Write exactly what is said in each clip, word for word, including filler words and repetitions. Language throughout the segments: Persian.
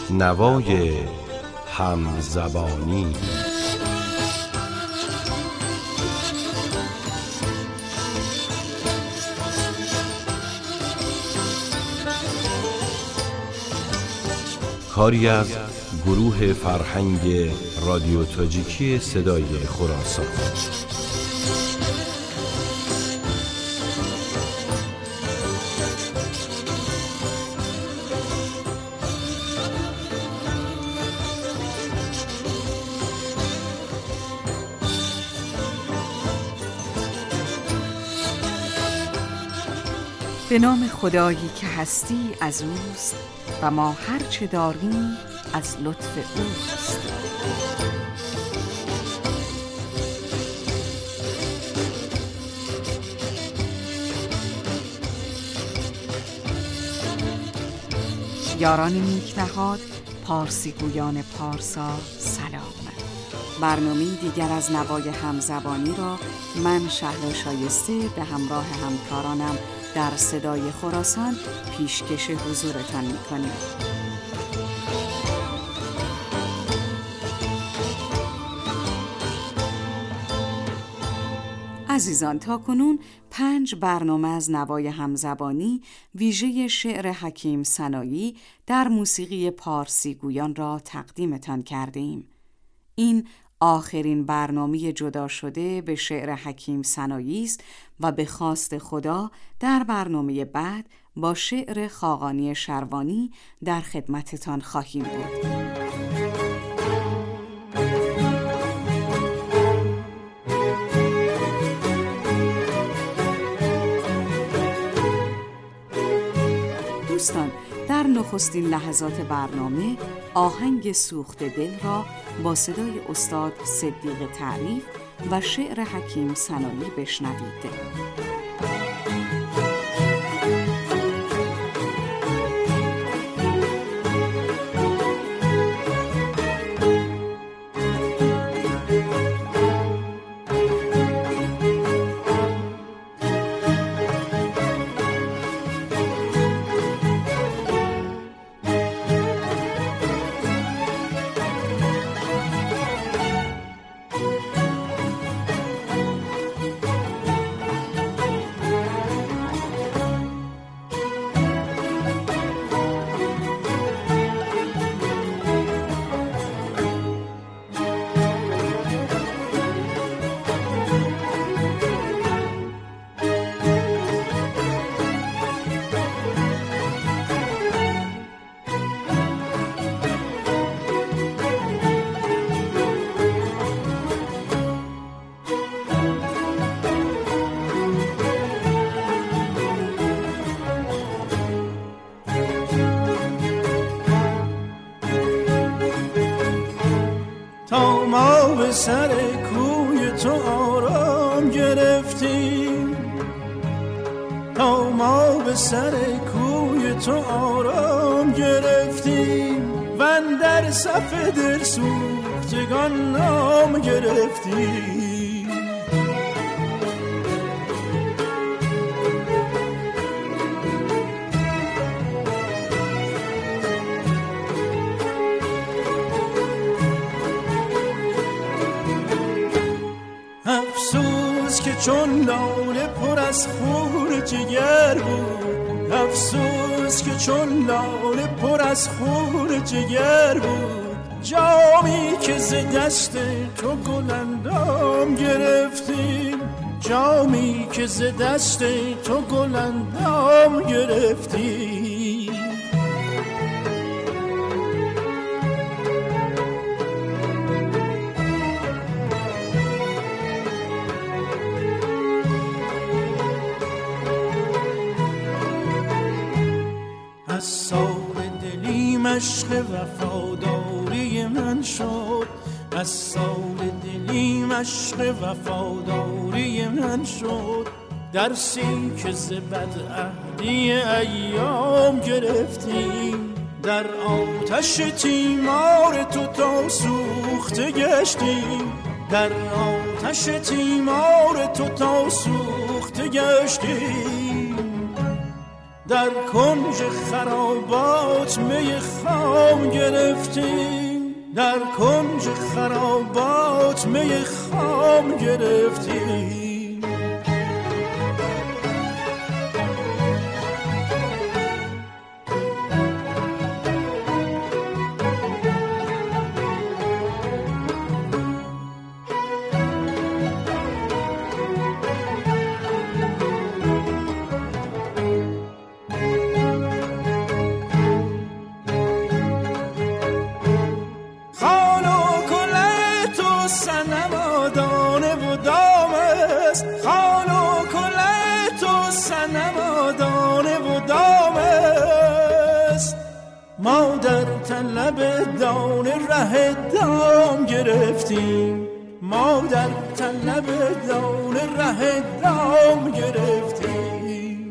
نوای همزبانی. کاری از گروه فرهنگ رادیو تاجیکی صدای خراسان. به نام خدایی که هستی از اوست و ما هر چه داریم از لطف اوست. یاران نیک نهاد، پارسی گویان پارسا سلام. برنامه دیگر از نوای همزبانی را من شهلا شایسته به همراه همکارانم در صدای خراسان پیشکش حضورتان می‌کنیم. عزیزان، تا کنون پنج برنامه از نوای همزبانی ویژه شعر حکیم سنایی در موسیقی پارسی گویان را تقدیمتان کرده ایم. این آخرین برنامه جدا شده به شعر حکیم سنایی است و به خواست خدا در برنامه بعد با شعر خاقانی شروانی در خدمتتان خواهیم بود. دوستان، در نخستین لحظات برنامه آهنگ سوخت دل را با صدای استاد صدیق تعریف و شعر حکیم سنایی بشنوید. سر کوی تو آرام گرفتیم، تا ما به سر کوی تو آرام گرفتیم و اندر صف دل سوختگان نام گرفتیم. افسوس که چون لاله پر از خون جگر بود، افسوس که چون لاله پر از خون جگر بود، جامی که ز دست تو گلندام گرفتیم، جامی که ز دست تو گلندام گرفتیم. از سال دلی مشق وفاداری من شد، از سال دلی مشق وفاداری من شد، درسی که ز بدعهدی ایام گرفتیم، در آتش تیمار تو تا سوخته گشتیم، در آتش تیمار تو تا سوخته گشتیم. در کنج خرابات می خام گرفتیم، در کنج خرابات می خام گرفتیم. ما در طلب دانه ره دام گرفتیم، ما در طلب دانه ره دام گرفتیم.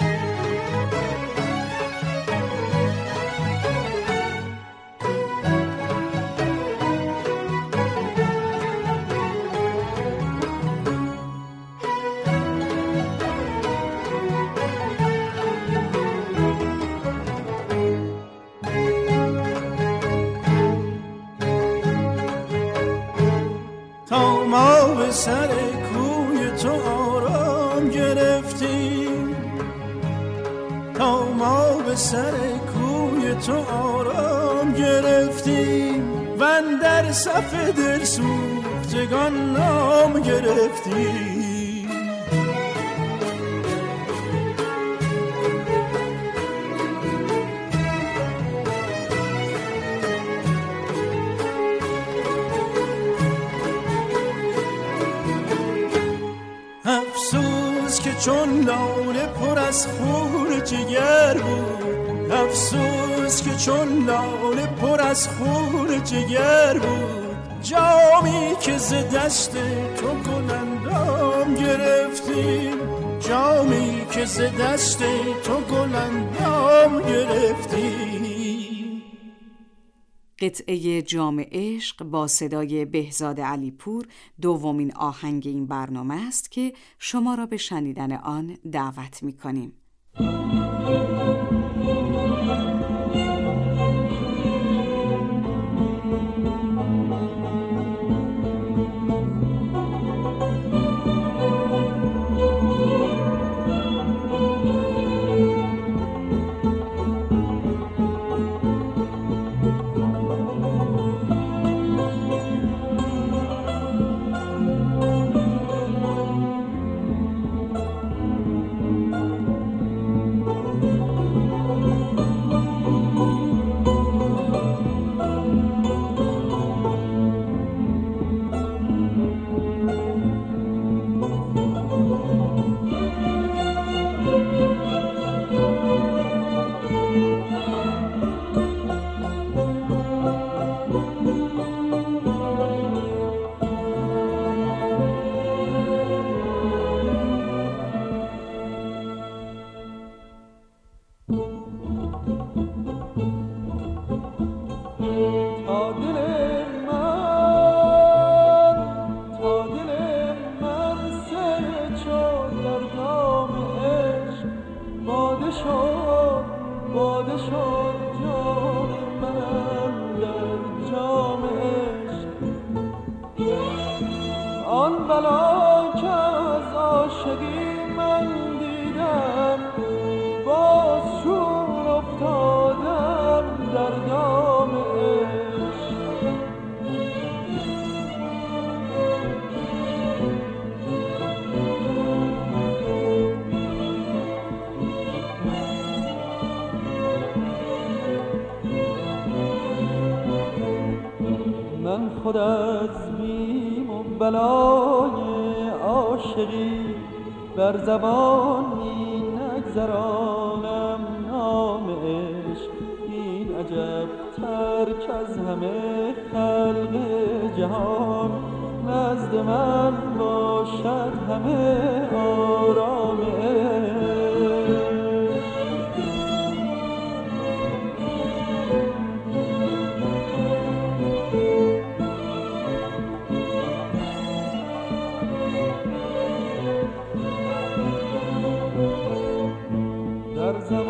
تا ما به سر کوی تو آرام گرفتیم، تا ما به سر کوی تو آرام گرفتیم و اندر صف دل سوختگان نام گرفتیم. افسوس که چون لاله پر از خون جگر بود، افسوس که چون لاله پر از خون جگر بود، جامی که ز دست تو گل اندام گرفتیم، جامی که ز دست تو گل اندام گرفتیم. قطعه جام عشق با صدای بهزاد علیپور دومین آهنگ این برنامه است که شما را به شنیدن آن دعوت می‌کنیم. خود از بیم و بلای عاشقی بر زبانی نگذرانم نام عشق. این عجب ترک از همه خلق جهان نزد من باشد همه آرام عشق. در زمان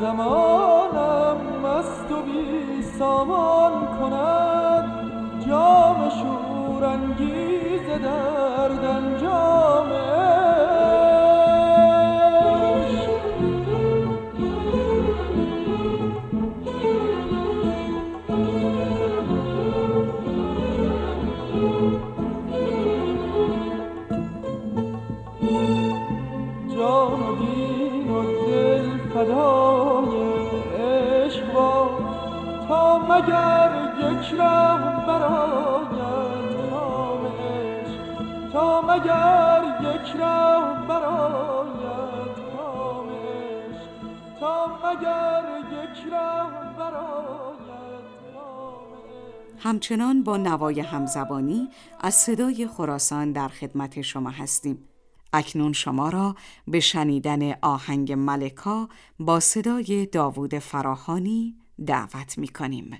زمانم مست و بی سامان کند، جام شورانگیز درد انجام جان و دین و دل فدای عشق با، تا مگر یک ره برآید کام عشق، تا مگر یک ره برآید کام عشق، تا مگر یک ره برآید کام عشق. همچنان با نوای همزبانی از صدای خراسان در خدمت شما هستیم. اکنون شما را به شنیدن آهنگ ملکا با صدای داوود فراهانی دعوت می کنیم.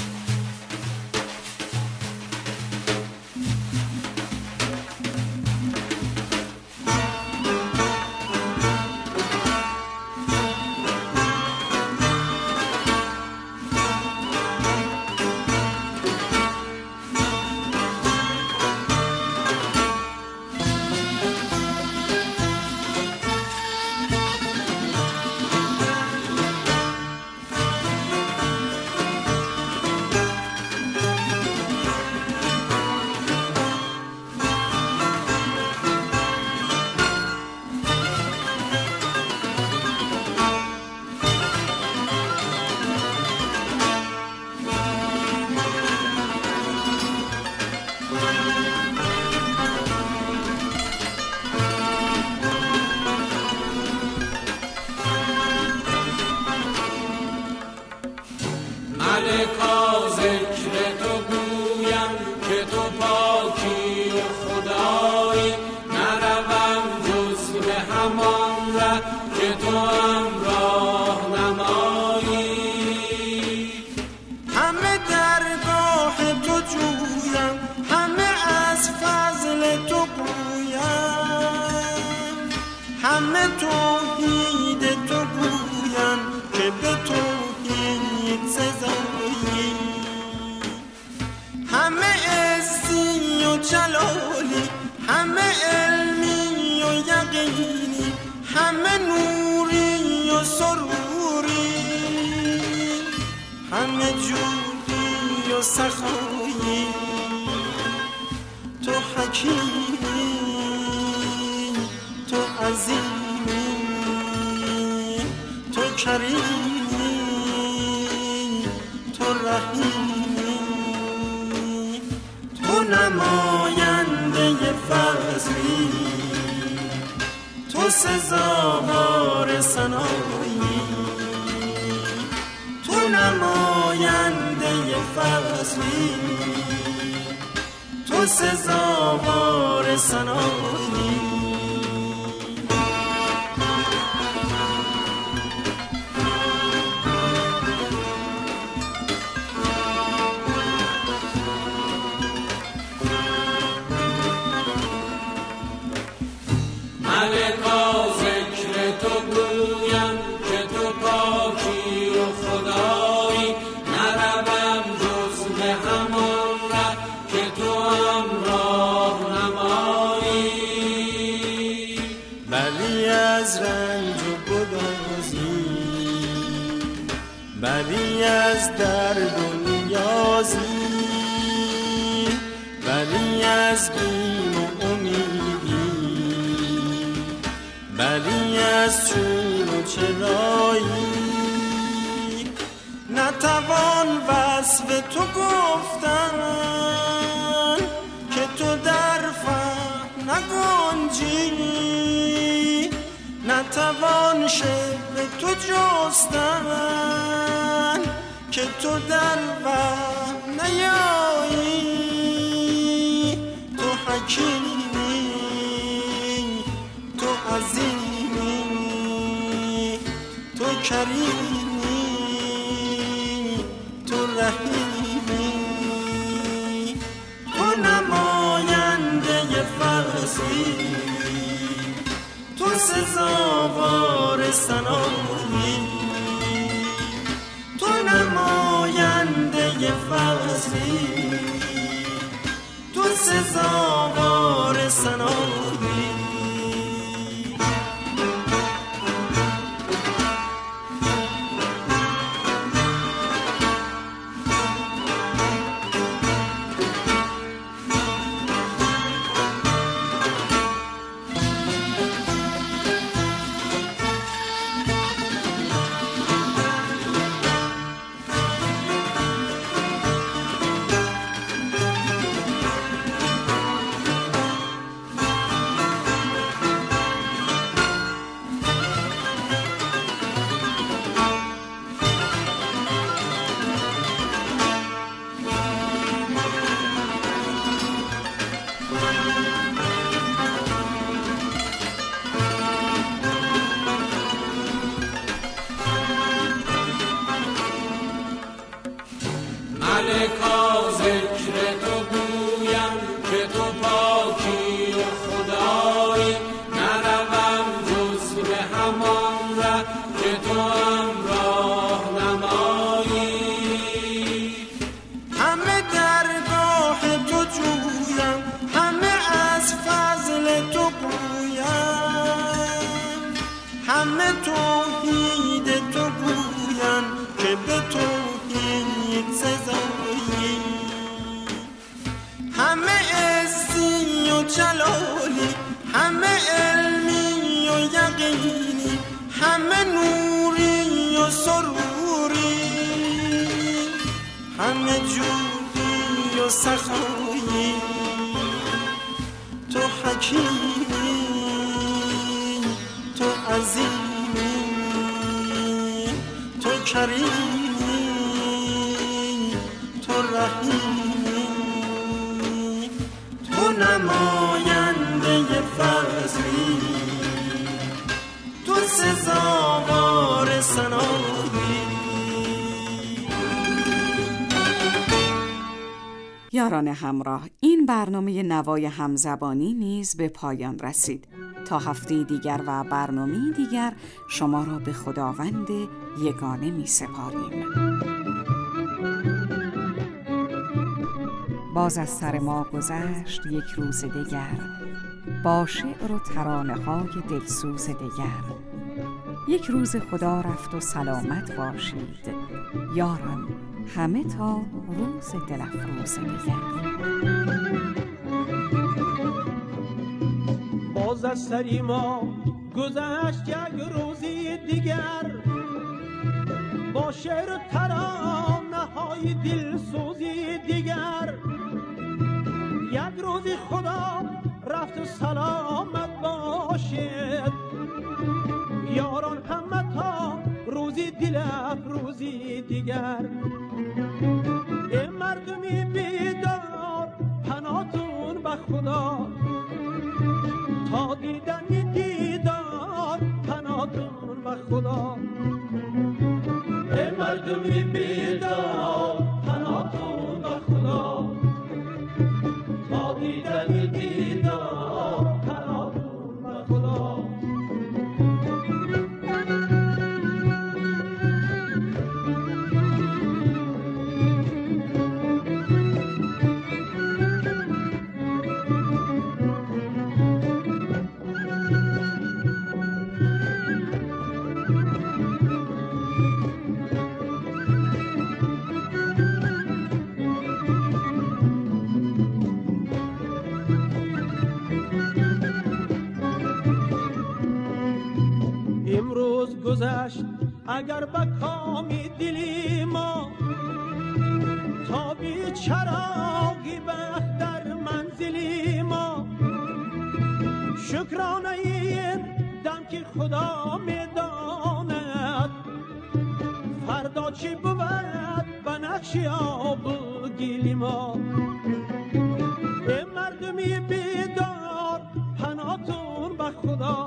ملکا ذکر تو گویم که تو پاکی و خدایی، نروم جز به همان ره که تو همراه نمایی. همه درگاه تو جویم، همه از فضل تو گویم، همه توحید تو گویم که به توحید سزایی. همه عزی و جلالی، همه علمی و یقینی، همه نوری و سروری، همه جودی و سخایی. تو حکیمی، تو عظیمی، تو کریمی، تو رحیمی، تو نماینده فضلی، تو سزاوار ثنایی. تو نماینده فضلی، تو سزاوار ثنایی. ملکا ذکر تو گویم که تو پاکی و خدایی، نروم جز به همان ره که تو همراه نمایی. بلی از رنج و گدازی، بلی از درد و نیازی، بلی از بیم و امیدی، بلی از چون و چرایی. نتوان وصف تو گفتن که تو در فهم نگنجی، نتوان شبه تو جستن که تو در وهم نیایی. تو حکیمی، تو عظیمی، تو کریمی، تو رحیمی، تو نماینده فضلی، تو سزاوار ثنایی. سزاوار سنایی. ملکا ذکر تو گویم که تو پاکی و خدایی، نروم جز به همان ره که تو هم راه نمایی. همه درگاه تو جویم، همه از فضل تو گویم، همه توحید تو گویم که به توحید سزایی. همه عزی و جلالی، همه علمی و یقینی، همه نوری و سروری، همه جودی و سخایی. تو حکیمی، تو عظیمی، تو کریمی، تو رحیمی، تو نماینده فضلی، تو سزاوار سنایی. یاران همراه، این برنامه نوای همزبانی نیز به پایان رسید. تا هفته دیگر و برنامه دیگر شما را به خداوند یگانه می سپاریم. باز از سر ما گذشت یک روز دگر، با شعر و ترانه های دلسوز دگر. یک روز خدا رفت و سلامت باشید یاران، همه تا روز دل افروز دگر. باز از سر ما گذشت یک روزی دیگر، با شعر و ترانه های دلسوزی دیگر. یک روزی خدا رفت و سلامت باشد یاران، همه تا روزی دل افروزی دیگر. ای مردمی بیدار پناهتون به خدا، تا دیدن دیدار پناهتون به خدا. ای مردمی بیدار پناهتون به خدا، تا دیدن دیدار پناهتون به خدا. امروز گذشت اگر به کامی دلی ما، تا بی چراغی بخت در منزلی ما. شکرانه این دم که خدا میداند، فردا چی بود به نقش آب و گلی ما. ای مردمی بیدار پناهتون به خدا،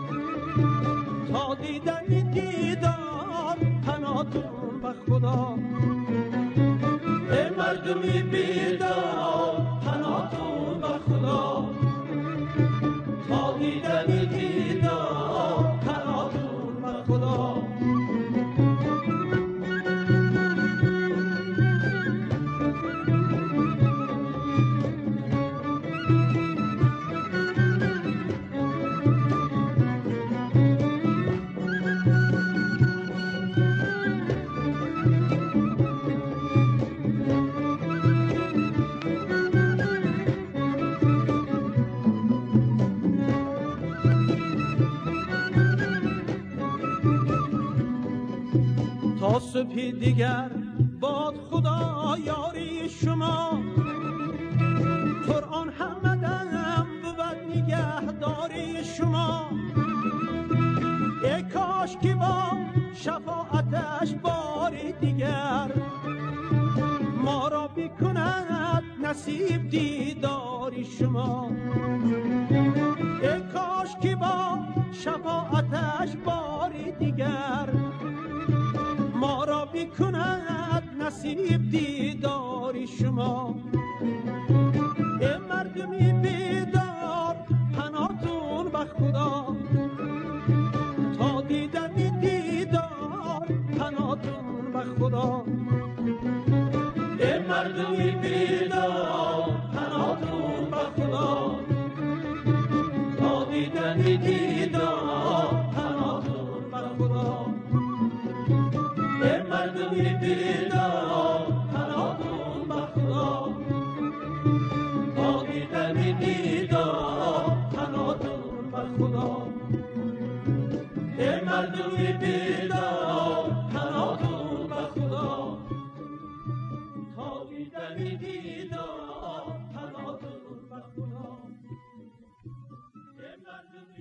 تا دیدن دیدار پناهتون به خدا. ای مردمی بیدار پناهتون به خدا، تا دیدن دیدار پناهتون به خدا. روحی دیگر باد خدا یاری شما. قرآن همدم بود نگهداری شما. ای کاش که با شفاعتش باری دیگر ما را بکند نصیب دیداری شما. ای کاش که با شفاعتش باری دیگر ما را بکند نصیب دیداری شما. ای مردمی بیدار پناهتون به خدا، تا دیدن دیدار پناهتون به خدا. ای مردمی بیدار پناهتون به خدا، تا دیدن دیدار پناهتون به خدا. ای مردمی بیدار پناهتون به خدا، تا دیدن دیدار پناهتون به خدا. ای مردمی بیدار پناهتون به خدا، تا دیدن دیدار پناهتون به خدا. ای مردمی